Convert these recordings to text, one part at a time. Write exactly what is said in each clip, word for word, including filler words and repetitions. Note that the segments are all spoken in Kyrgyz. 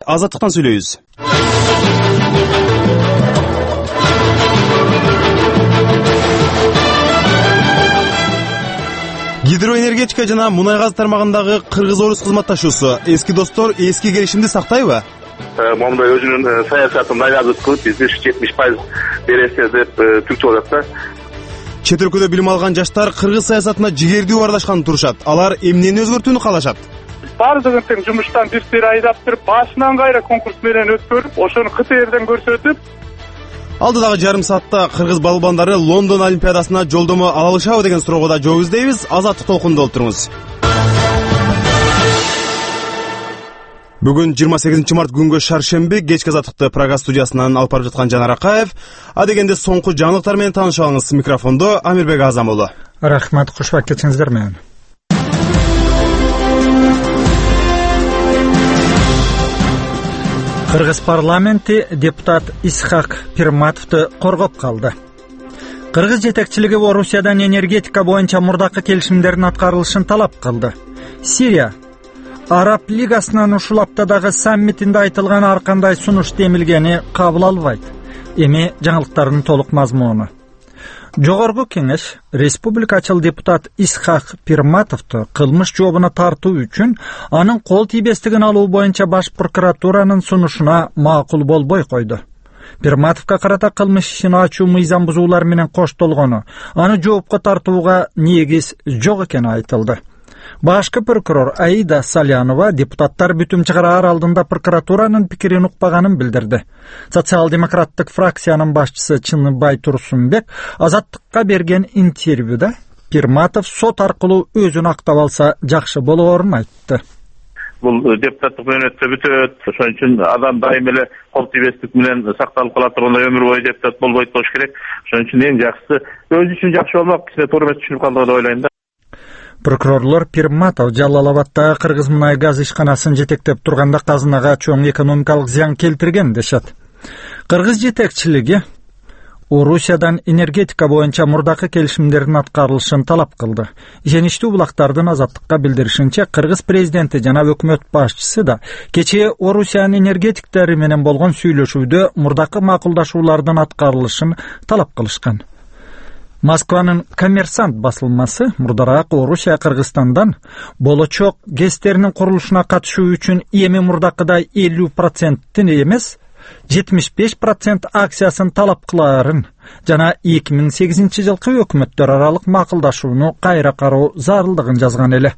Азаттыктан сүйлөйбүз. Гидроэнергетика жана мунай газ тармагындагы кыргыз-орус кызматташуусу эски достор эски келишимди сактайбы? Момундай өзүнүн саясатын наказат кылып бизди жетимиш пайыз бересиз деп түртүп атат да. Чет өлкөдө билим алган жаштар кыргыз саясатына жигердүү аралашканын турушат. Алар эмнени өзгөртүүнү каалашат? Бардыгын тең жумуштан бир бир айдап туруп, башынан кайра конкурс менен өткөрүп, ошону КТРден көрсөтүп, алдыдагы жарым саатта кыргыз балбандары Лондон олимпиадасына жолдомо ала алышабы деген суроого да жооп издейбиз. Азаттык толкунда олтуруңуз. Бүгүн жыйырма сегизинчи март күнгө шаршемби кечки азаттыкты Прага студиясынан алып барып жаткан Жанар Акаев. Адегенде соңку жаңылыктар менен таанышып алыңыз. Микрофондо Амирбек Азам уулу. Рахмат, куш убакыт кетиңиздер менен. Кыргыз парламенти депутат Исхак Пирматовду коргоп калды. Кыргыз жетекчилиги Орусиядан энергетика боюнча мурдакы келишимдердин аткарылышын талап кылды. Сирия Араб лигасынын ушул аптадагы саммитинде айтылган ар кандай сунуш демилгени кабыл албайт. Эми жаңылыктардын толук мазмуну. Жогорку кеңеш республикачыл депутат Исхак Пирматовду кылмыш жообуна тартуу үчүн анын кол тийбестигин алуу боюнча баш прокуратуранын сунушуна макул болбой койду. Пирматовго карата кылмыш ишин ачуу мыйзам бузуулар менен коштолгону, аны жоопко тартууга негиз жок экени айтылды. Башкы прокурор Аида Салянова депутаттар бүтүм чыгараар алдында прокуратуранын пикирин укпаганын билдирди. Социал-демократтык фракциянын башчысы Чыныбай Турсунбек Азаттыкка берген интервьюда Пирматов сот аркылуу өзүн актап алса жакшы болоорун айтты. Бул депутаттык мөөнөттө бүтөт. Ошон үчүн адам дайым эле кол тийбестик менен сакталып кала турганда өмүр бою депутат болбойт болуш керек. Ошон үчүн эң жакшысы өзү үчүн жакшы болмок, кичине туура эмес түшүнүп калды деп ойлойм да. Прокурорлор Пирматов Жалалабадтагы Кыргыз мунай газ ишканасын жетектеп турганда казынага чоң экономикалык зыян келтирген дешет. Кыргыз жетекчилиги Орусиядан энергетика боюнча мурдакы келишимдердин аткарылышын талап кылды. Ишеничтүү булактардын Азаттыкка билдиришинче, Кыргыз президенти жана өкмөт башчысы да кечээ Орусиянын энергетиктери менен болгон сүйлөшүүдө мурдакы макулдашуулардын аткарылышын талап кылышкан. Москванын Коммерсант басылмасы мурдараак Орусия Кыргызстандан болочок ГЭСтеринин курулушуна катышуу үчүн эми мурдакыдай элүү проценттин эмес, жетимиш беш процент акциясын талап кылаарын жана эки миң сегизинчи жылкы өкмөттөр аралык макулдашууну кайра кароо зарылдыгын жазган эле.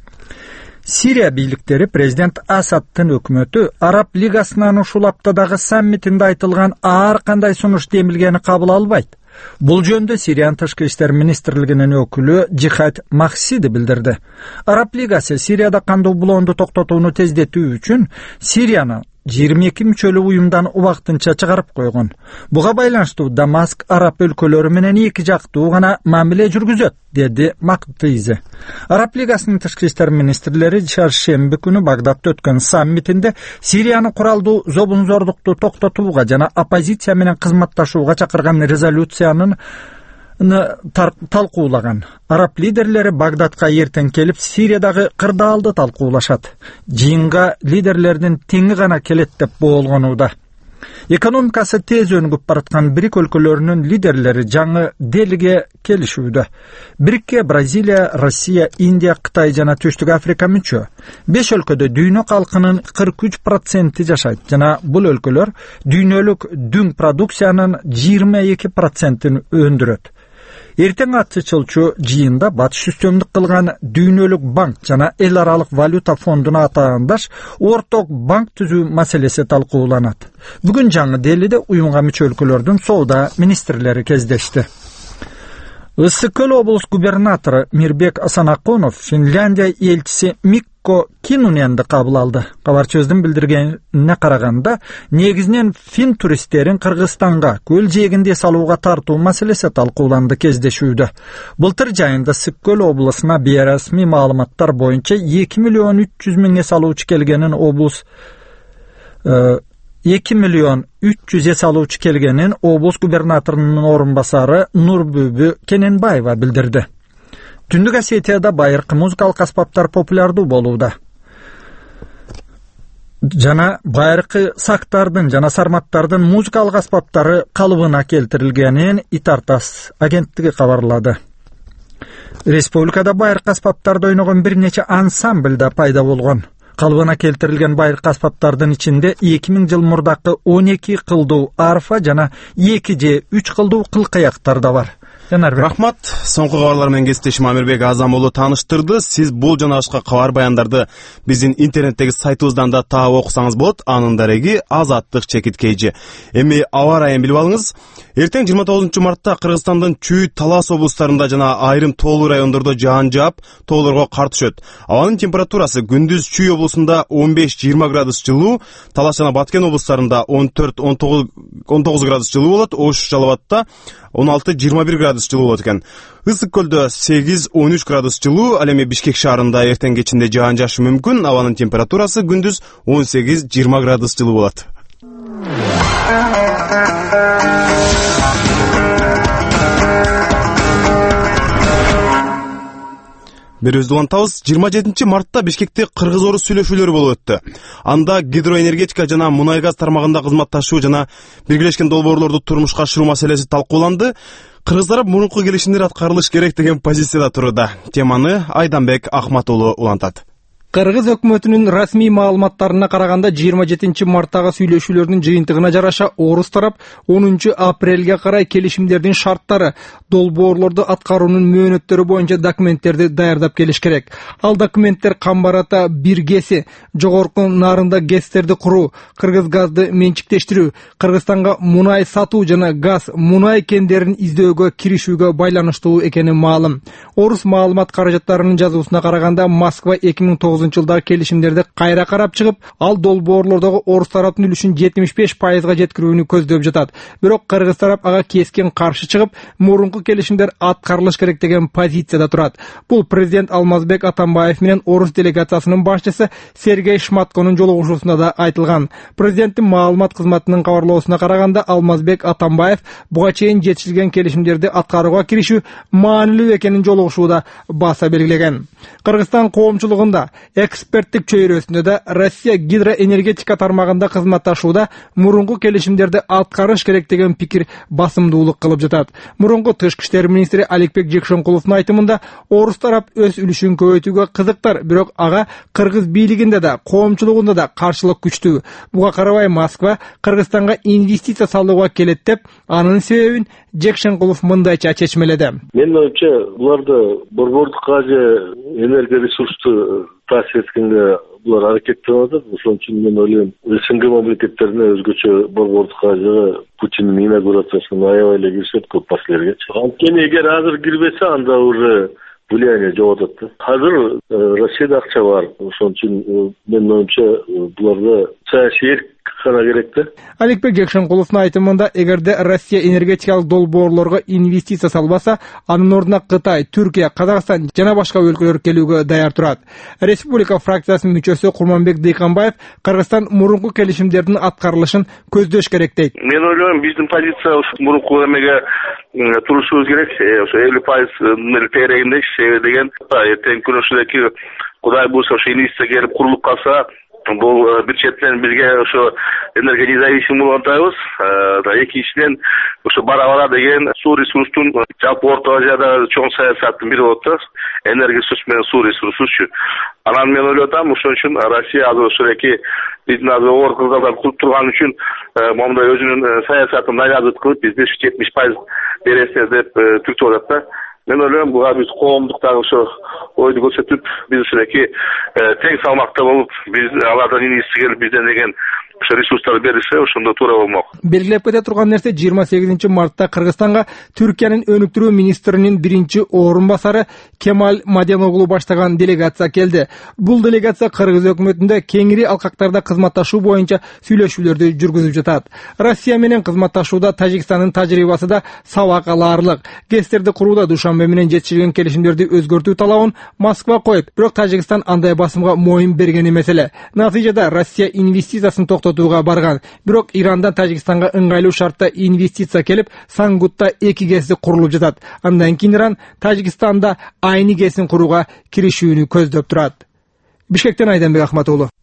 Сирия бийликтери президент Асадтын өкмөтү Араб лигасынын ушул аптадагы саммитинде айтылган ар кандай сунуш демилгени кабыл албайт. Бул жөнүндө Сириянын тышкы иштер министрлигинин өкүлү Джихад Махсиди билдирди. Араб лигасы Сирияда кандуу булоонду токтотууну тездетүү үчүн Сирияны жыйырма эки мүчөлүү уюмдан убактынча чыгарып койгон. Буга байланыштуу Дамаск араб өлкөлөрү менен эки жактуу гана мамиле жүргүзөт, деди Мактизи. Араб лигасынын тышкы иштер министрлери чаршемби күнү Багдадта өткөн саммитинде Сириянын куралдуу зобунзордукту токтотууга жана оппозиция менен кызматташууга чакырган резолюциянын талкуулаган. Араб лидерлери Багдадка эртең келип Сириядагы кырдаалды талкуулашат. Жыйынга лидерлердин теңи гана келет деп боолгонууда. Экономикасы тез өнүгүп бараткан Бирик өлкөлөрүнүн лидерлери жаңы Делиге келишүүдө. Бирикке Бразилия, Россия, Индия, Кытай жана Түштүк Африка мүчө. Беш өлкөдө дүйнө калкынын кырк үч проценти жашайт жана бул өлкөлөр дүйнөлүк дүң продукциянын жыйырма эки процентин өндүрөт. Эртең ачылчу жыйында батыш үстөмдүк кылган Дүйнөлүк банк жана эл аралык валюта фондуна атаандаш орток банк түзүү маселеси талкууланат. Бүгүн жаңы Делиде уюмга мүчө өлкөлөрдүн соода министрлери кездешти. Ысык көл облус губернатору Мирбек Асанакунов Финляндия элчиси Микко Кинуненди кабыл алды. Кабарчыбыздын билдиргенине караганда, негизинен фин туристтерин Кыргызстанга көл жээгинде салууга тартуу маселеси талкууланды кездешүүдө. Былтыр жайында Ысык көл облусуна бейресми маалыматтар боюнча эки миллион үч жүз миң эс алуучу келгенин облус эки миллион үч жүз эс алуучу келгенин облус губернаторунун орун басары Нурбүбү Кененбаева билдирди. Түндүк Осетияда байыркы музыкалык аспаптар популярдуу болууда. жана байыркы сактардын жана сарматтардын музыкалык аспаптары калыбына келтирилгенин Итартас агенттиги кабарлады. Республикада байыркы аспаптарды ойногон бир нече ансамбль да пайда болгон. Калыбына келтирилген байыркы аспаптардын ичинде эки миң жыл мурдакы он эки кылдуу арфа жана эки же үч кылдуу кылкыяктар да бар. Рахмат. Соңку кабарлар менен кесиптешим Амирбек Азам уулу тааныштырды. Сиз бул жана башка кабар баяндарды биздин интернеттеги сайтыбыздан да таап окусаңыз болот. Анын дареги Азаттык чекиткейжи. Эми аба ырайын билип алыңыз. Эртең жыйырма тогузунчу мартта Кыргызстандын Чүй, Талас облустарында жана айрым тоолуу райондордо жаан жаап, тоолорго кар түшөт. Абанын температурасы күндүз Чүй облусунда он беш жыйырма градус жылуу, Талас жана Баткен облустарында он төрт он тогуз градус жылуу болот. Ош Жалал Абадта он алты жыйырма бир градус жылуу болот экен. Ысык көлдө сегиз он үч градус жылуу, ал эми Бишкек шаарында эртең кечинде жаан жаашы мүмкүн. Абанын температурасы күндүз он сегиз жыйырма градус жылуу болот. Берүүбүздү улантабыз. жыйырма жетинчи мартта Бишкекте кыргыз-орус сүйлөшүүлөрү болуп өттү. Анда гидроэнергетика жана мунай газ тармагында кызматташуу жана биргелешкен долбоорлорду турмушка ашыруу маселеси талкууланды. Кыргыздар мурунку келишимдер аткарылыш керек деген позицияда туруда. Теманы Айданбек Ахматуулу улантат. Кыргыз өкмөтүнүн расмий маалыматтарына караганда жыйырма жетинчи марттагы сүйлөшүүлөрдүн жыйынтыгына жараша орус тарап онунчу апрелге карай келишимдердин шарттары, долбоорлорду аткаруунун мөөнөттөрү боюнча документтерди даярдап келиш керек. Ал документтер Камбарата бир гэси, жогорку нарында гэстерди куруу, кыргыз газды менчиктештирүү, Кыргызстанга мунай сатуу жана газ, мунай кендерин издөөгө киришүүгө байланыштуу экени маалым. Орус маалымат каражаттарынын жазуусуна караганда Москва эки миң тогузунчу жылдагы келишимдерди кайра карап чыгып, ал долбоорлордогу орус тараптын үлүшүн жетимиш беш пайызга жеткирүүнү көздөп жатат. Бирок кыргыз тарап ага кескен каршы чыгып, мурунку келишимдер аткарылыш керек деген позицияда турат. Бул президент Алмазбек Атамбаев менен орус делегациясынын башчысы Сергей Шматконун жолугушуусунда да айтылган. Президенттин маалымат кызматынын кабарлоосуна караганда Алмазбек Атамбаев буга чейин жетишилген келишимдерди аткарууга киришүү маанилүү экенин жолугушууда баса белгилеген. Кыргызстан коомчулугунда эксперттик чөйрөсүндө да Россия гидроэнергетика тармагында кызматташууда мурунку келишимдерди аткарыш керек деген пикир басымдуулук кылып жатат. Мурунку тышкы иштер министри Аликбек Жекшенкуловдун айтымында орус тарап өз үлүшүн көбөйтүүгө кызыктар, бирок ага кыргыз бийлигинде да, коомчулугунда да каршылык күчтүү. Буга карабай Москва Кыргызстанга инвестиция салууга келет деп, анын себебин Жекшенкулов мындайча чечмеледи. Менин оюмча, буларды борбордукка же энергия ресурсту таасир эткенге булар аракеттенип атат. Ошон үчүн мен ойлойм, СНГ мамлекеттерине өзгөчө борбордук каржыга Путиндин инаугурациясына аябай эле киришет көп маселелерге. Анткени эгер азыр кирбесе, анда уже влияние жоготот. Азыр Россияда акча бар. Ошон үчүн менин оюмча буларда саясий эрк гана керек да. Аликбек Жекшенкуловдун айтымында, эгерде Россия энергетикалык долбоорлорго инвестиция салбаса, анын ордуна Кытай, Түркия, Казакстан жана башка өлкөлөр келүүгө даяр турат. Республика фракциясынын мүчөсү Курманбек Дыйканбаев Кыргызстан мурунку келишимдердин аткарылышын көздөш керек дейт. Мен ойлойм, биздин позиция мурунку эмеге турушубуз керек. Ошо элүү пайыз терегинде деген эртең күнүнүн Кудай буйрса ошо инвестиция келип курулуп калса, бул бир четинен бизге ошо энергия независимый болуп атабыз. Экинчиден ошо бара-бара деген суу ресурстун жалпы Орто Азияда чоң саясаттын бири болот да. Энергия ресурсу менен суу ресурсучу. Анан мен ойлоп атам, ошон үчүн Россия азыр ошо эки биздин азыр оор кыргыздар кылып турган үчүн момундай өзүнүн саясатын навязывать кылып, бизде жетимиш пайыз бересине деп түртүп атат да. Мен ойлойм, буга биз коомдуктагы ошо ойду көрсөтүп, биз ушунаки тең салмакта болуп, биз алардан инвестиция келип бизден деген ошо ресурстар берилсе, ошондо туура болмок. Белгилеп кете турган нерсе, жыйырма сегизинчи мартта Кыргызстанга Түркиянын өнүктүрүү министринин биринчи орун басары Кемаль Маденоглу баштаган делегация келди. Бул делегация Кыргыз өкмөтүндө кеңири алкактарда кызматташуу боюнча сүйлөшүүлөрдү жүргүзүп жатат. Россия менен кызматташууда Тажикстандын тажрыйбасы да сабак алаарлык. Гэстерди курууда Душанбе менен жетишилген келишимдерди өзгөртүү талабын Москва коюп, бирок Тажикстан андай басымга моюн берген эмес эле. Натыйжада Россия инвестициясын токтотууга барган. Бирок Ирандан Тажикстанга ыңгайлуу шартта инвестиция келип, Сангутта эки гэси курулуп жатат. Андан кийин Иран Тажикстанда айны гэсин курууга киришүүнү көздөп турат. Бишкектен Айданбек Ахматуулу.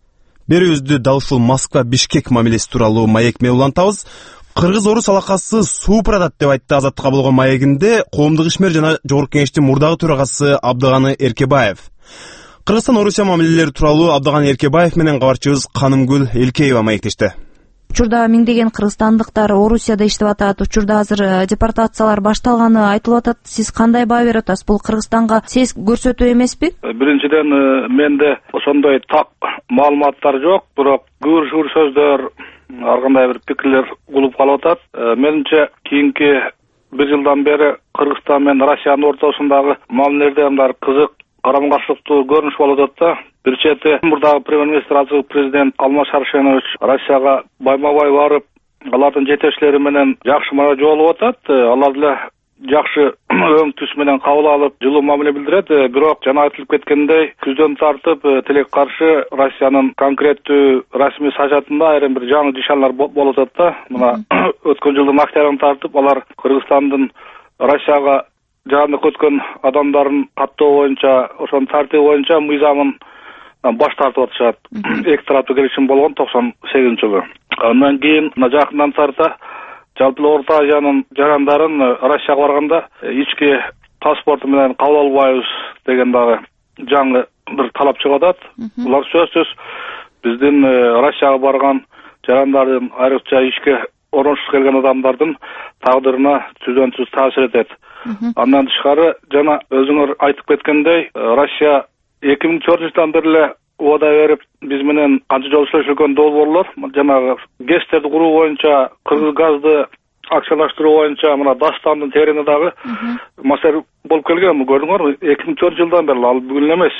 Берүүбүздү дал ушул Москва Бишкек мамилеси тууралуу маекме улантабыз. Кыргыз-орус алакасы суупурадат деп айтты Азаттыкка болгон маегинде коомдук ишмер жана Жогорку Кеңештин мурдагы төрагасы Абдыганы Эркебаев. Кыргызстан-Орусия мамилелери тууралуу Абдыганы Эркебаев менен кабарчыбыз Канымгүл Элкеева маектешти. Учурда миңдеген кыргызстандыктар Орусияда иштеп атат. Учурда азыр депортациялар башталганы айтылып атат. Сиз кандай баа берип атасыз? Бул Кыргызстанга сес көрсөтүү эмеспи? Биринчиден, менде ошондой так маалыматтар жок, бирок күр-шүр сөздөр, ар кандай бир пикирлер улуп калып атат. Менимче кийинки бир жылдан бери Кыргызстан менен Россиянын ортосундагы мамилелерде мындай кызык карама-каршылыктуу көрүнүш болуп атат да. Бир чети мурдагы премьер-министр азыр президент Алмаз Шаршенович Россияга байма-бай барып, алардын жетекчилери менен жакшы мара жолуп атат. Алар деле жакшы өң түс менен кабыл алып, жылуу мамиле билдирет. Бирок жана айтылып кеткендей, күздөн тартып тилек каршы Россиянын конкреттүү расмий сажатында айрым бир жаңы нишандар болуп атат да. Мына өткөн жылдын октябрын тартып алар Кыргызстандын Россияга жаандык өткөн адамдардын каттоо боюнча, ошонун тартиби боюнча мыйзамын баш тартып атышат. Эки тараптуу келишим болгон токсон сегизинчи жылы. Андан кийин жакындан тарта жалпы Орто Азиянын жарандарын Россияга барганда ички паспорту менен кабыл албайбыз деген дагы жаңы бир талап чыгып атат. Булар сөзсүз биздин Россияга барган жарандардын, айрыкча ишке оронсуз келген адамдардын тагдырына түздөн түз таасир этет. Андан тышкары жана өзүңөр айтып кеткендей, Россия эки миң төртүнчү жылдан бери эле убада берип, биз менен канча жолу сүйлөшүлгөн долбоорлор, жанагы ГЭСтерди куруу боюнча, кыргыз газды акчалаштыруу боюнча мына Дастандын терине дагы маселе болуп келген. Көрдүңөрбү? эки миң төртүнчү жылдан бери, ал бүгүн эле эмес.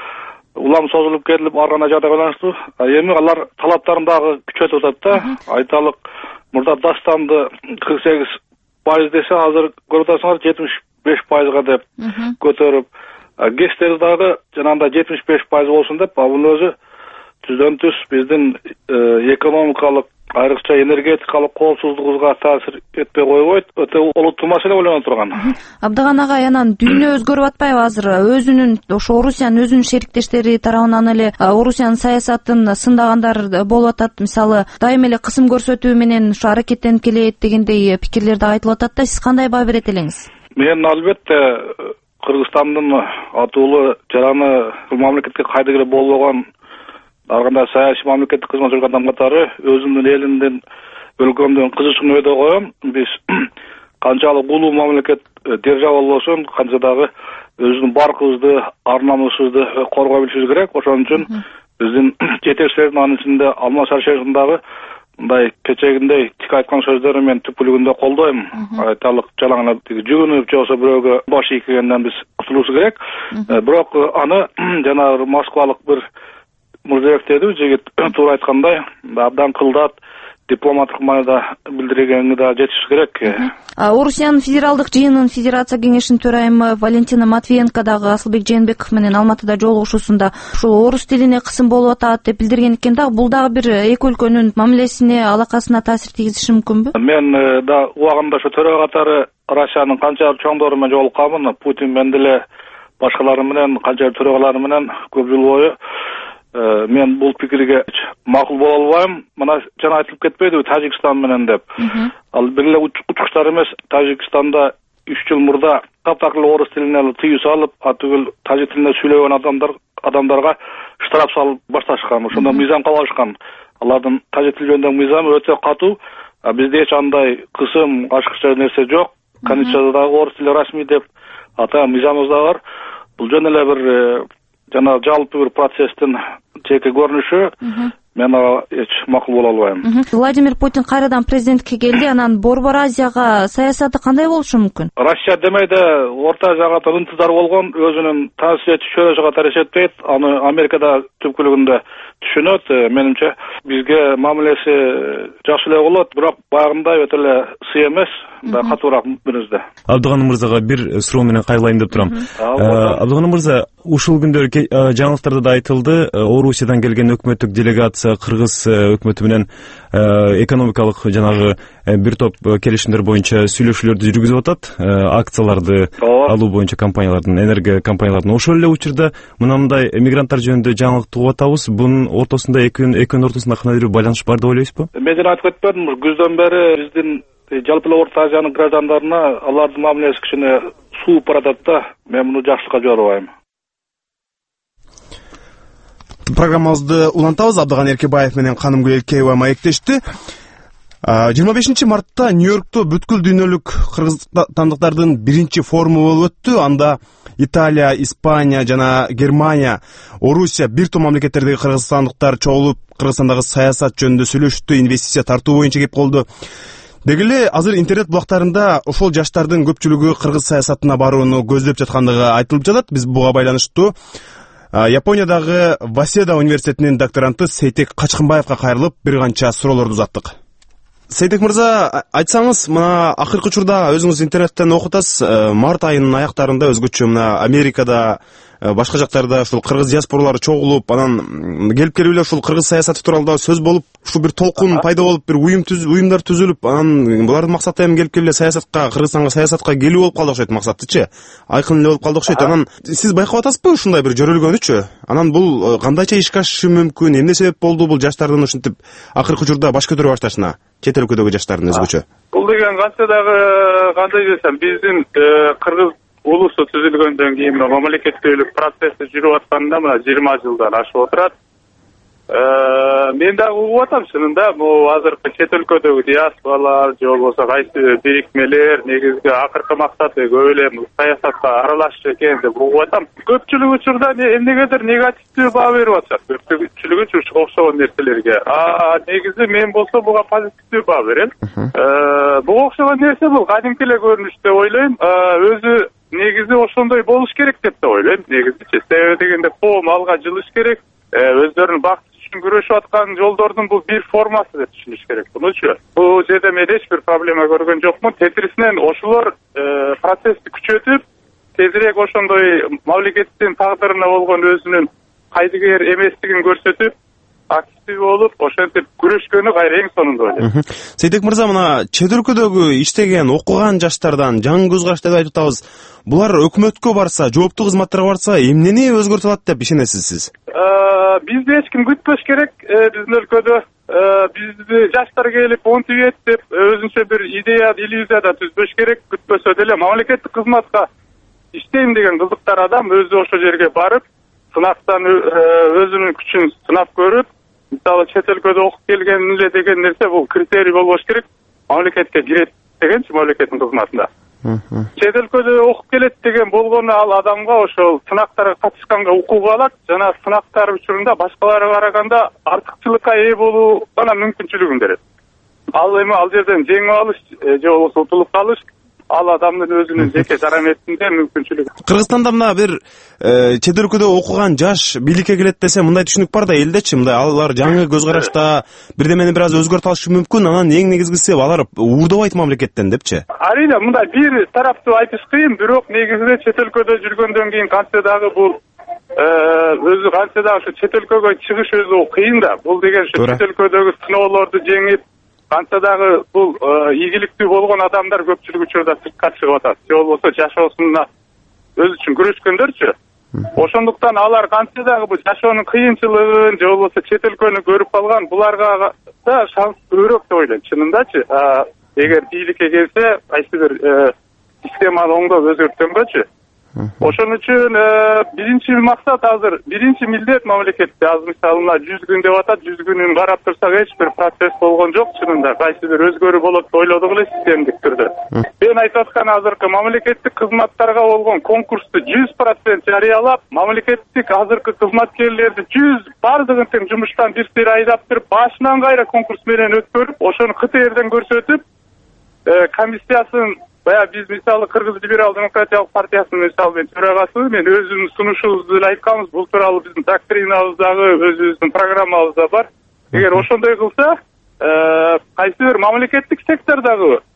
Улам созулуп келип, ар кандай жагдайга байланыштуу. Эми алар талаптарын дагы күчөтүп атат да. Айталык, мурда Дастанды кырк сегиз пайыз десе, азыр көрүп атасыңар жетимиш беш пайызга деп көтөрүп, ГЭСтерди дагы жанагындай жетимиш беш пайыз болсун деп, бунун өзү түздөн түз биздин экономикалык, айрыкча энергетикалык коопсуздугубузга таасир этпей койбойт. Өтө олуттуу маселе ойлоно турган. Абдыган агай, анан дүйнө өзгөрүп атпайбы азыр? Өзүнүн, ошо Орусиянын өзүнүн шериктештери тарабынан эле Орусиянын саясатын сындагандар болуп атат. Мисалы, дайым эле кысым көрсөтүү менен ушу аракеттенип келет дегендей пикирлер да айтылып атат да. Сиз кандай баа берет элеңиз? Мен албетте Кыргызстандын атуулу жараны бул мамлекетке кайдыгер болбогон, ар кандай саясий мамлекеттик кызмат жүргөн адам катары өзүмдүн элимдин, өлкөмдүн кызыгышын өйдө коем. Биз канчалык улуу мамлекет держава болбосун, канча дагы өзүнүн баркыбызды, ар намысыбызды коргой билишибиз керек. Ошон үчүн биздин жетекчилердин анын ичинде Алмаз Шаршеновдун дагы мындай кечегиндей тик айткан сөздөрү мен түпкүлүгүндө колдойм. Айталык, жалаң эле жүгүнүп же болбосо бирөөгө баш ийгенден биз кутулуубуз керек. Бирок аны жанагы Москвалык бир мурдебектеди жигит туура айткандай, абдан кылдат, дипломаттык маанайда билдиргени да жетиши керек. Орусиянын федералдык жыйынынын федерация кеңешинин төрайымы Валентина Матвиенко дагы Асылбек Жээнбеков менен Алматыда жолугушуусунда ушул орус тилине кысым болуп атат деп билдирген экен да. Бул дагы бир эки өлкөнүн мамилесине, алакасына таасир тийгизиши мүмкүнбү? Мен да убагында ошо төрө катары Россиянын канча чоңдору менен жолукканмын. Путин менен деле башкалары менен, канча төрөгалары менен көп жыл бою мен бул пикирге макул боло албайм. Мына жана айтылып кетпейдиби Тажикстан менен деп. Ал бир эле учуктар эмес, Тажикстанда үч жыл мурда таптакыр орус тилине тыюу салып, атүгүл тажик тилинде сүйлөгөн адамдар адамдарга штраф салып башташкан. Ошондо мыйзам кабылышкан. Алардын тажик тили жөнүндө мыйзамы өтө катуу. Бизде эч андай кысым, ашкыча нерсе жок. Конституцияда дагы орус тили расмий деп ата мыйзамыбызда бар. Бул жөн эле бир жана жалпы бир процесстин жеке көрүнүшү. Мен эч макул боло албайм. Владимир Путин кайрадан президентке келди, анан Борбор Азияга саясаты кандай болушу мүмкүн? Россия демейде Орто Азияга ынтызар болгон, өзүнүн таасир этиш чөйрөсүгө таасир этпейт. Аны Америкада түпкүлүгүндө түшүнөт. Менимче бизге мамилеси жакшы эле болот, бирок баягындай өтө эле сый эмес, да катуураак мүнөздө. Абдыган мырзага бир суроо менен кайрылайын деп турам. Абдыган мырза, ушул күндөрү жаңылыктарда да айтылды, Орусиядан келген өкмөттүк делегация Кыргыз өкмөтү менен экономикалык жанагы бир топ келишимдер боюнча сүйлөшүүлөрдү жүргүзүп атат, акцияларды алуу боюнча компаниялардын, энергия компаниялардын. Ошол эле учурда мындай мигранттар жөнүндө жаңылык угуп атабыз. Бунун ортосунда экөөнүн экөөнүн ортосунда кандай бир байланыш бар деп ойлойсузбу? Мен жана айтып кетпедимби, күздөн бери биздин жалпы эле Орто Азиянын граждандарына алардын мамилеси кичине сууп баратат да. Мен муну жакшылыкка жорубайм. Программабызды улантабыз. Абдыган Эркебаев менен Канымгүл Элкеева маектешти. жыйырма бешинчи мартта Нью-Йоркто бүткүл дүйнөлүк кыргызстандыктардын биринчи форуму болуп өттү. Анда Италия, Испания жана Германия, Орусия бир топ мамлекеттердеги кыргызстандыктар чогулуп, Кыргызстандагы саясат жөнүндө сүйлөштү, инвестиция тартуу боюнча кеп колду. Деги эле азыр интернет булактарында ошол жаштардын көпчүлүгү кыргыз саясатына барууну көздөп жаткандыгы айтылып жатат. Биз буга байланыштуу Япониядагы Васеда университетинин докторанты Сейтек Качкынбаевга кайрылып, бир канча суроолорду узаттык. Сейтек мырза, айтсаңыз, мына акыркы учурда өзүңүз интернеттен окуп атасыз, март айынын аяктарында өзгөчө мына Америкада, башка жактарда ушул кыргыз диаспоралары чогулуп, анан келип келип эле ушул кыргыз саясаты тууралуу сөз болуп, ушул бир толкун пайда болуп, бир уюм түз уюмдар түзүлүп, анан булардын максаты эми келип келип эле саясатка, Кыргызстанга саясатка келүү болуп калды окшойт, максатычы. Айкын эле болуп калды окшойт. Анан сиз байкап атасызбы ушундай бир жөрөлгөнүчү? Анан бул кандайча ишке ашышы мүмкүн? Эмне себеп болду бул жаштардын ушинтип акыркы учурда баш көтөрө башташына? Чет өлкөдөгү жаштардын өзгөчө. Бул деген канча дагы кандай десем, биздин кыргыз улусу түзүлгөндөн кийин мамлекеттүүлүк процесси жүрүп атканда мына жыйырма жылдан ашып отурат. Мен дагы угуп атам, чынында бул азыркы чет өлкөдөгү диаспоралар же болбосо кайсы бирикмелер негизги акыркы максаты көп эле саясатка аралашыш экен деп угуп атам. Көпчүлүк учурда эмнегедир негативдүү баа берип атышат. Көпчүлүгү ушуга окшогон нерселерге. А негизи мен болсо буга позитивдүү баа берем. Буга окшогон нерсе бул кадимки эле көрүнүш деп ойлойм. Өзү негизи ошондой болуш керек деп да ойлойм. Негизичи себеби дегенде коом алга жылыш керек. Өздөрүнүн бакыты үчүн күрөшүп аткан жолдордун бул бир формасы деп түшүнүш керек. Мунучу бул жерде мен эч бир проблема көргөн жокмун. Тетирисинен ошолор процессти күчөтүп, тезирээк ошондой мамлекеттин тагдырына болгон өзүнүн кайдыгер эместигин көрсөтүп, активдүү болуп, ошентип күрөшкөнү кайра эң сонунда ойлойм. Сейтек мырза, мына чет өлкөдөгү иштеген, окуган жаштардан жаңы көз караш деп айтып атабыз. Булар өкмөткө барса, жооптуу кызматтарга барса, эмнени өзгөртүп алат деп ишенесиз сиз? Бизди эч ким күтпөш керек. Биздин өлкөдө бизди жаштар келип монтип деп өзүнчө бир идея, иллюзияда түзбөш керек. Күтпөсө деле мамлекеттик кызматка иштейм деген кызыктар адам өзү ошол жерге барып, сынактан өзүнүн күчүн сынап көрүп, мисалы чет өлкөдө окуп келген эле деген нерсе бул критерий болбош керек. Мамлекетке кирет дегенчи мамлекеттин кызматында. Чет өлкөдө окуп келет деген болгону ал адамга ошол сынактарга катышканга укук алат жана сынактар учурунда башкаларга караганда артыкчылыкка ээ болуу гана мүмкүнчүлүгүн берет. Ал эми ал жерден жеңип алыш же болбосо утулуп калыш ал адамдын өзүнүн жеке жараметинде мүмкүнчүлүгү. Кыргызстанда мына бир чет өлкөдө окуган жаш бийликке келет десе, мындай түшүнүк бар да элдечи, мындай алар жаңы көз карашта бирдемени бир аз өзгөртүп алышы мүмкүн, анан эң негизгиси алар уурдабайт мамлекеттен депчи. Арийне, мындай бир тараптуу айтыш кыйын, бирок негизинде чет өлкөдө жүргөндөн кийин канча дагы бул өзү канча дагы чет өлкөгө чыгыш өзү кыйын да. Бул деген чет өлкөдөгү сыноолорду жеңип, канча дагы бул ийгиликтүү болгон адамдар көпчүлүк учурда сыртка чыгып атат. Же болбосо жашоосуна өз үчүн күрөшкөндөрчү. Ошондуктан алар канча дагы бул жашоонун кыйынчылыгын же болбосо чет өлкөнү көрүп калган, буларга да шанс көбүрөөк деп ойлойм. Чынындачы, эгер бийликке келсе, кайсы бир системаны оңдоп өзгөрткөнгөчү. Ошон үчүн биринчи максат азыр, биринчи милдет мамлекетте азыр мисалы мына жүз күн деп атат, жүз күнүн карап турсак эч бир процесс болгон жок чынында. Кайсы бир өзгөрүү болот деп ойлодук эле системдик түрдө. Мен айтып аткан азыркы мамлекеттик кызматтарга болгон конкурсту жүз процент жарыялап, мамлекеттик азыркы кызматкерлерди жүз бардыгын тең жумуштан бир сыйра айдап туруп, башынан кайра конкурс менен өткөрүп, ошону кытээрден көрсөтүп, комиссиясын бая биз мисалы Кыргыз либерал демократиялык партиясынын мисалы мен төрагасы, мен өзүмдүн сунушубузду эле айтканбыз. Бул тууралуу биздин доктринабыздагы, өзүбүздүн программабызда бар. Эгер ошондой кылса, кайсы бир мамлекеттик сектордогу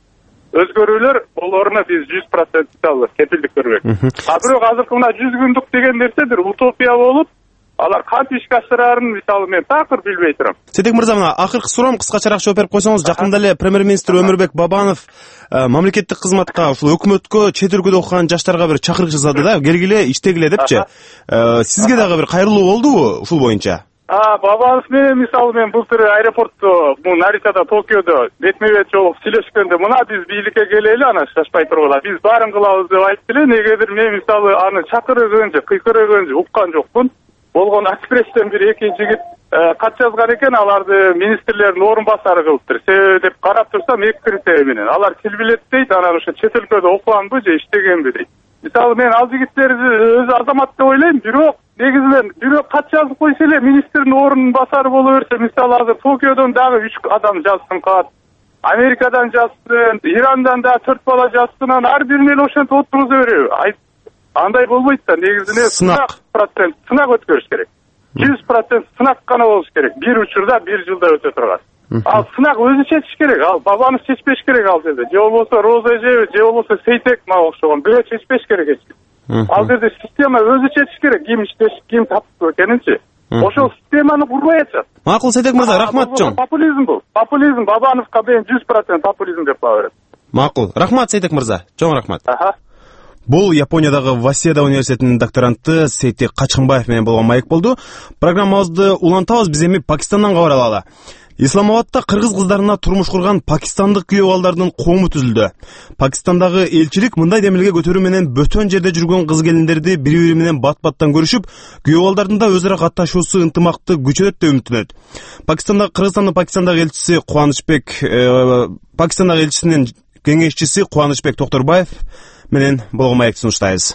өзгөрүүлөр болоруна биз жүз процент мисалы кепилдик бербек. А бирок азыркы мына жүз күндүк деген нерсе бир утопия болуп, алар кантип ишке ашырарын мисалы мен такыр билбей турам. Сейтек мырза, мына акыркы суроом кыскачараак жооп берип койсоңуз, жакында эле премьер-министр Өмүрбек Бабанов мамлекеттик кызматка, ушул өкмөткө чет өлкөдө окуган жаштарга бир чакырык жасады да, келгиле, иштегиле депчи. Сизге дагы бир кайрылуу болдубу ушул боюнча? А, Бабанов менен мисалы мен былтыр аэропортто, бул Наритада, Токиодо бетме-бет жолугуп сүйлөшкөндө, мына биз бийликке келели, ана шашпай тургула, биз баарын кылабыз деп айтты эле. Негедир мен мисалы аны чакырган же кыйкырган же уккан жокмун. Болгон экспресстен бир эки жигит кат жазган экен, аларды министрлердин орун басары кылыптыр. Себеби деп карап турсам эки критерий менен. Алар тилбилет дейт, анан ошо чет өлкөдө окуганбы же иштегенби дейт. Мисалы мен ал жигиттерди өзү азамат деп ойлойм, бирок негизинен бирок кат жазып койсо эле министрдин орун басары боло берсе, мисалы азыр Токиодон дагы үч адам жазсын кат, Америкадан жазсын, Ирандан да төрт бала жазсын, анан ар бирин эле ошентип отургуза береби? Андай болбойт да, негизинен сынак процент сынак өткөрүш керек. жүз процент сынак гана болуш керек. Бир учурда бир жылда өтө турган. Ал сынак өзү чечиш керек. Ал Бабанов чечпеш керек ал жерде. Же болбосо Роза эжеби, же болбосо Сейтек мага окшогон бирөө чечпеш керек эч ким. Ал жерде система өзү чечиш керек. Ким иштеш, ким таптуу экенинчи. Ошол системаны курбай атышат. Макул, Сейтек мырза, рахмат чоң. Популизм бул. Популизм Бабановго мен жүз процент популизм деп кала берет. Макул. Рахмат, Сейтек мырза. Чоң рахмат. Аха. Бул Япониядагы Васеда университетинин докторанты Сейтек Качкынбаев менен болгон маек болду. Программабызды улантабыз, биз эми Пакистандан кабар алалы. Исламабадта кыргыз кыздарына турмуш курган пакистандык күйөө балдардын коому түзүлдү. Пакистандагы элчилик мындай демилге көтөрүү менен бөтөн жерде жүргөн кыз келиндерди бири-бири менен бат-баттан көрүшүп, күйөө балдардын да өзара катташуусу ынтымакты күчөтөт деп үмүттөнөт. Пакистандагы Кыргызстандын Пакистандагы элчиси Кубанычбек, Пакистандагы элчисинин кеңешчиси Кубанычбек Токторбаев менен болгон маекти сунуштайбыз.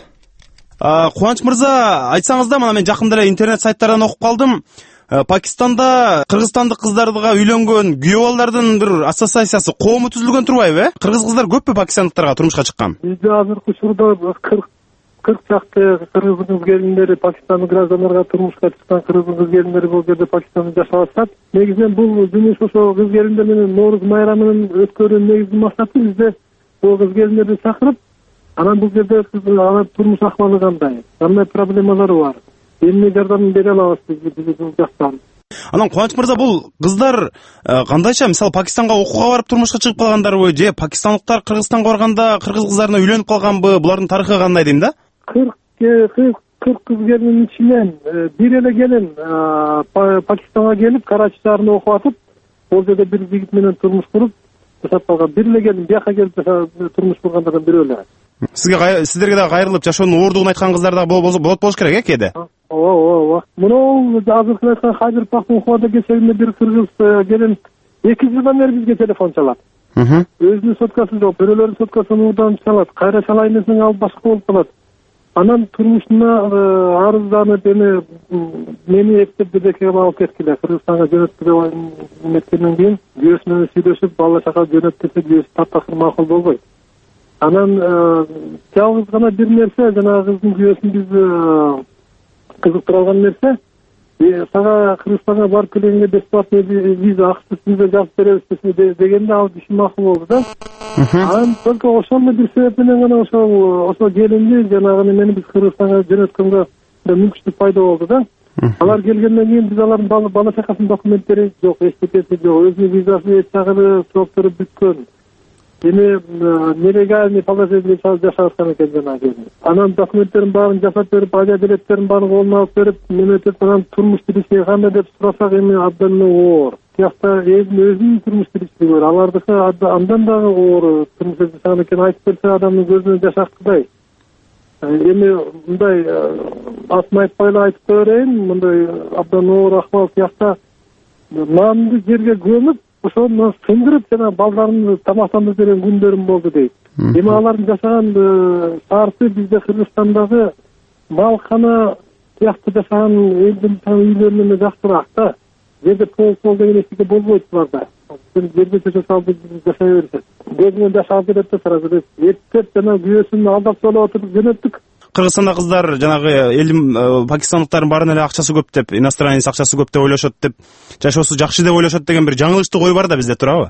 Кубаныч мырза, айтсаңыз да, мына мен жакында эле интернет сайттардан окуп калдым. Пакистанда кыргызстандык кыздарга үйлөнгөн күйөө балдардын бир ассоциациясы, коому түзүлгөн турбайбы? Кыргыз кыздар көппү пакистандыктарга турмушка чыккан? Бизде азыркы учурда кырк чакты кыргыз кыз келиндери, Пакистандын граждандарга турмушка чыккан кыргыз кыз келиндери бул жерде Пакистанда жашап атышат. Негизинен бул жумуш ошо кыз келиндер менен Нооруз майрамынын өткөрүүнүн негизги максаты бизде бул кыз келиндерди чакырып, анан бул жерде анын турмуш акыбалы кандай, кандай проблемалары бар, эмне жардам бере алабыз биздин жактан. Анан Кубаныч мырза, бул кыздар кандайча, мисалы Пакистанга окууга барып турмушка чыгып калгандарбы, же пакистандыктар Кыргызстанга барганда кыргыз кыздарына үйлөнүп калганбы? Булардын тарыхы кандай дейм да? кырк кырк кыз келиндин ичинен бир эле келин Пакистанга келип, Карачи шаарында окуп атып, ол жерде бир жигит менен турмуш куруп жашап калган. Бир эле келин бияка келип турмуш кургандардан бирөө эле. Сизге сиздерге дагы кайрылып жашоонун ооругун айткан кыздар дагы болот болуш керек, э, кээде? Ооба, ооба. Мына азыркы айткан Хажир Пахмунхуада кечегинде бир кыргыз келин эки жылдан бери бизге телефон чалат. Өзүнүн соткасы жок, бирөөлөрдүн соткасын уурдан чалат, кайра чалайын десең ал башка болуп калат. Анан турмушуна арызданып, эми мени эптеп бирдекеге алып кеткиле, Кыргызстанга жөнөттү деп эметкенден кийин күйөөсү менен сүйлөшүп, бала чака жөнөт десе, күйөөсү таптакыр макул болбойт. Анан жалгыз гана бир нерсе, жанагы кыздын күйөөсүн биз кызыктыра алган нерсе, сага Кыргызстанга барып келгенге бесплатный виза, акысыз виза жазып беребиз дегенде ал киши макул болду да. Анан только ошол бир себеп менен гана ошол ошол келинди жанагы немени биз Кыргызстанга жөнөткөнгө мүмкүнчүлүк пайда болду да. Алар келгенден кийин биз алардын бала чакасынын документтери жок, эчтекеси жок, өзүнүн визасы эч жагы жооптор бүткөн. Эми нелегальный положение жашап аткан экен жанагы. Анан документтерин баарын жасап берип, авиа билеттерин баарын колуна алып берип, мемлекет анан турмуш тиричилиги кандай деп сурасак, эми абдан оор. Тиякта өзүнүн турмуш тиричилиги бар. Алардыкы андан дагы оор. Турмуш жашаган экен, айтып берсе адамдын көзүнөн жаш аккыдай. Эми мындай атын айтпай эле айтып берейин, мындай абдан оор акыбал. Тиякта нанды жерге көмүп, ошону сындырып жана балдарын тамактандырып берген күндөрүм болду дейт. Эми алардын жашаган шаарты бизде Кыргызстандагы Балкана тиякты жашаган элдин үйлөрүнөн жакшыраак да. Жерде пол пол деген эчтеке болбойт буларда. Сен жерге көчө салып жашай берсең, көзүнөн жаш алып берет да сразу эптеп жана күйөөсүн алдап солоп отуруп жөнөттүк. Кыргызстанда кыздар жанагы элим пакистандыктардын баарынын эле акчасы көп деп, иностранец акчасы көп деп ойлошот деп, жашоосу жакшы деп ойлошот деген бир жаңылыштык ой бар да бизде, турабы?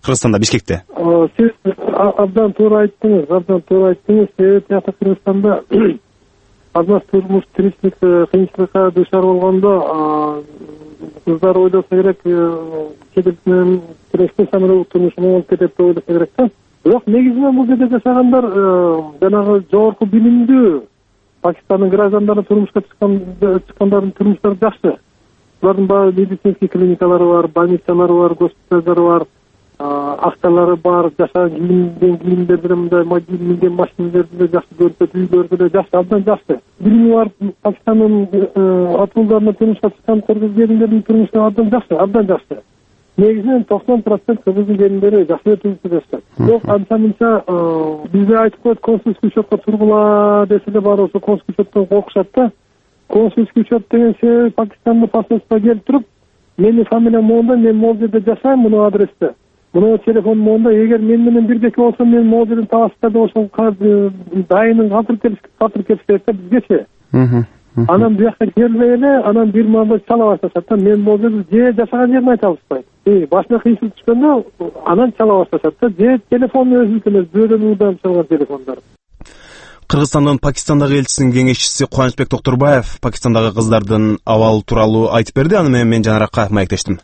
Кыргызстанда, Бишкекте? Сиз абдан туура айттыңыз, абдан туура айттыңыз. Себеби тиякта Кыргызстанда азамат турмуш тиричилик кыйынчылыкка дуушар болгондо кыздар ойлосо керек, кедеп менен тиреште самыруу турмушун болуп кетет деп ойлосо керек да. Бирок негизинен бул жерде жашагандар жанагы жогорку билимдүү Пакистандын граждандары турмушка чыккандардын турмуштары жакшы. Булардын баары медицинский клиникалары бар, больницалары бар, госпиталдары бар, акчалары бар, жашаган кийимден кийимдерди мындай мобилден машиналерди жакшы көрсөтүп, үйлөрдү да жакшы, абдан жакшы. Билими бар Пакистандын атуулдарына турмушка чыккан кыргыз келиндердин турмушу абдан жакшы, абдан жакшы. Негизинен токсон процент кыргыздын келиндери жакшы турмушта жашайт. Бирок анча мынча бизде айтып коет, консулский учетко тургула десе да баары ошо консулский учеттон коркушат да. Консулский учет деген себеби Пакистандын посольствосуна келип туруп, менин фамилиям моунда, мен могул жерде жашайм, муну адресте. Муну телефон моунда, эгер мен менен бирдеке болсо, мен могул жерден табасыздар деп ошол дайынын калтырып келиш, калтырып келиш керек да бизгечи. Анан бияка келбей эле, анан бир маалда чала башташат да, мен могул жерде же жашаган жерин айта алышпайт. Башына кыйынчылык түшкөндө анан чала башташат да, же телефон өзүнүкү эмес, бирөөдөн уурдан чалган телефондар. Кыргызстандын Пакистандагы элчисинин кеңешчиси Кубанычбек Токторбаев Пакистандагы кыздардын абалы тууралуу айтып берди. Аны менен мен жанаракка маектештим.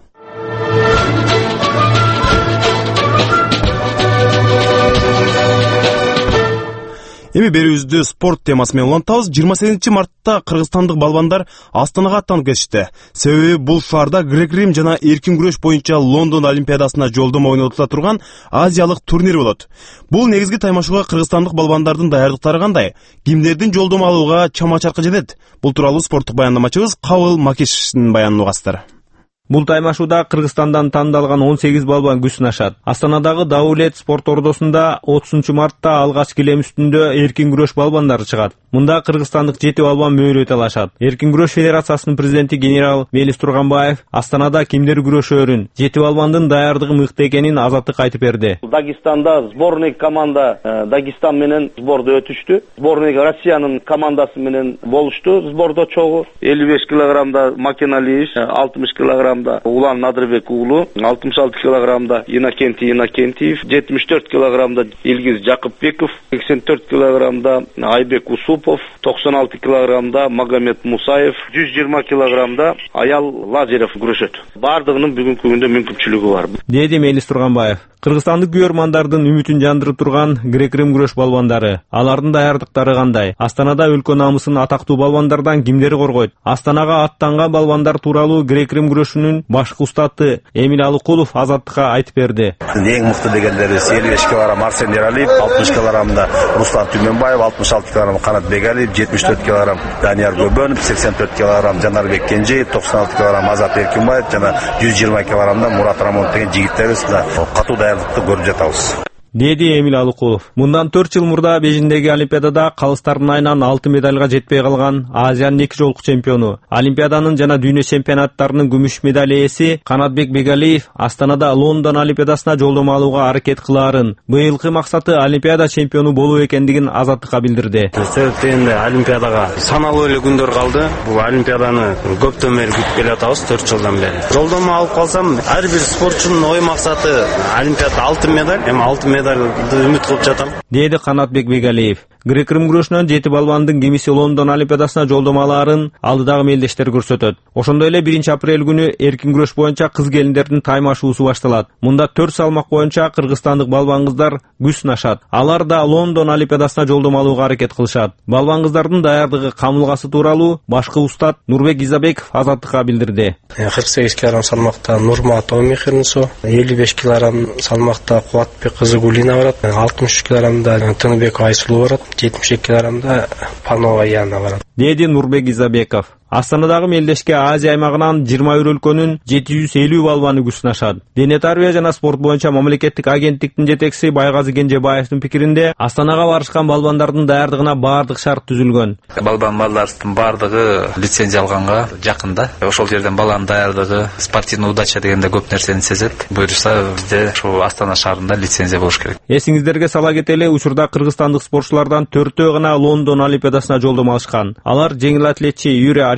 Эми берүүбүздү спорт темасы менен улантабыз. жыйырма сегизинчи мартта кыргызстандык балбандар Астанага аттанып кетишти. Себеби бул шаарда грек-рим жана эркин күрөш боюнча Лондон олимпиадасына жолдомо ойнотула турган азиялык турнир болот. Бул негизги таймашууга кыргызстандык балбандардын даярдыктары кандай? Кимдердин жолдомо алууга чама-чаркы жетет? Бул тууралуу спорттук баяндамачыбыз Кабыл Макишевдин баянын угасыздар. Бул таймашууда Кыргызстандан тандалган он сегиз балбан күч сынашат. Астанадагы Даулет спорт ордосунда отузунчу мартта алгач килем үстүндө эркин күрөш балбандары чыгат. Мында кыргызстандык жети балбан мөөнөй талашат. Эркин күрөш федерациясынын президенти генерал Мелис Турганбаев Астанада кимдер күрөшөөрүн, жети балбандын даярдыгы мыкты экенин Азаттыкка айтып берди. Дагестанда сборный команда Дагестан менен сбордо өтүштү. Сборный Россиянын командасы менен болушту. Сбордо чогуу элүү беш килограммда Макен Алиевич, алтымыш килограмм Улан Надырбек уулу, алтымыш алты килограммда Иннокентий Иннокентиев, жетимиш төрт килограммда Илгиз Жакыпбеков, сексен төрт килограммда Айбек Усупов, токсон алты килограммда Магомед Мусаев, жүз жыйырма килограммда Аял Лазарев күрөшөт. Бардыгынын бүгүнкү күндө мүмкүнчүлүгү бар. Деди Мелис Турганбаев. Кыргызстандык күйөрмандардын үмүтүн жандырып турган грек-рим күрөш балбандары. Алардын даярдыктары кандай? Астанада өлкө намысын атактуу балбандардан кимдери коргойт? Астанага аттанган балбандар тууралуу грек-рим күрөшүнүн башкы устаты Эмил Алыкулов Азаттыкка айтып берди. Эң мыкты дегендери элүү беш килограмм Арсен Ералиев, алтымыш килограммда Руслан Түменбаев, алтымыш алты килограмм Канат Бегалиев, жетимиш төрт килограмм Данияр Көбөнов, сексен төрт килограмм Жанарбек Кенжеев, токсон алты килограмм Азат Эркинбаев жана жүз жыйырма килограммда Мурат Рамонов деген жигиттерибиз катуу даярдыкты көрүп жатабыз. Деди Эмил Алыкулов. Мындан төрт жыл мурда Бейжиңдеги Олимпиадада калыстардын айынан алты медальга жетпей калган Азиянын эки жолку чемпиону, Олимпиаданын жана дүйнө чемпионаттарынын күмүш медаль ээси Канатбек Бегалиев Астанада Лондон Олимпиадасына жолдомо алууга аракет кылаарын, быйылкы максаты Олимпиада чемпиону болуу экендигин Азаттыкка билдирди. Себеби энди Олимпиадага саналуу эле күндөр калды. Бул Олимпиаданы көптөн бери күтүп келатабыз, төрт жылдан бери. Жолдомо алып калсам, ар бир спортчунун ой максаты Олимпиада алтын медаль, эми алтын медаль үмүт кылып жатам. Деди Канатбек Бегалиев. Грек-рим күрөшүнөн жети балбандын кимиси Лондон Олимпиадасына жолдомо алаарын алдыдагы мелдештер көрсөтөт. Ошондой эле биринчи апрель күнү эркин күрөш боюнча кыз келиндердин таймашуусу башталат. Мында төрт салмак боюнча кыргызстандык балбан кыздар күч сынашат. Алар да Лондон Олимпиадасына жолдомо алууга аракет кылышат. Балбан кыздардын даярдыгы камылгасы тууралуу башкы устат Нурбек Изабеков Азаттыкка билдирди. кырк сегиз килограмм салмакта Нурмат Омихирнсу, элүү беш килограмм салмакта Кубатбек кызы Гулина барат, алтымыш үч килограммда Тыныбек Айсулуу барат, жетимиш эки килограммда Панова Яна барат. Деди Нурбек Изабеков. Астанадагы мелдешке Азия аймагынан жыйырма бир өлкөнүн жети жүз элүү балбаны күч сынашат. Дене тарбия жана спорт боюнча мамлекеттик агенттиктин жетекчиси Байгазы Кенжебаевдин пикиринде, Астанага барышкан балбандардын даярдыгына баардык шарт түзүлгөн. Балбан балдардын баардыгы лицензия алганга жакында. Ошол жерден баланын даярдыгы, спортивный удача дегенде көп нерсени сезет. Буюрса бизде ошо Астана шаарында лицензия болуш керек. Эсиңиздерге сала кетели, учурда кыргызстандык спортчулардан төртөө гана Лондон Олимпиадасына жолдомо алышкан. Алар жеңил атлетчи Юрий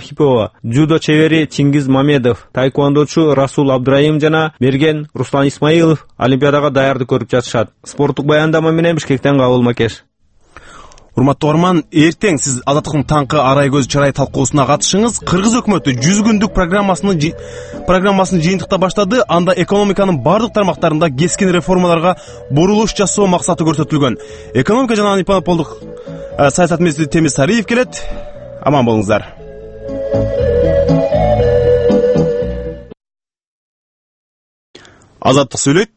Архипова, дзюдо чебери Чингиз Мамедов, таэквондочу Расул Абдраим жана мерген Руслан Исмаилов Олимпиадага даярдык көрүп жатышат. Спорттук баяндама менен Бишкектен Кабыл Макеш. Урматтуу Арман, эртең сиз Азаттыктын таңкы арай көз чырай талкуусуна катышыңыз. Кыргыз өкмөтү жүз күндүк программасын программасын жыйынтыкта баштады. Анда экономиканын бардык тармактарында кескин реформаларга бурулуш жасоо максаты көрсөтүлгөн. Экономика жана антимонополдук саясат министри Темир Сариев келет. Аман болуңуздар. Азаттык сүйлөйт.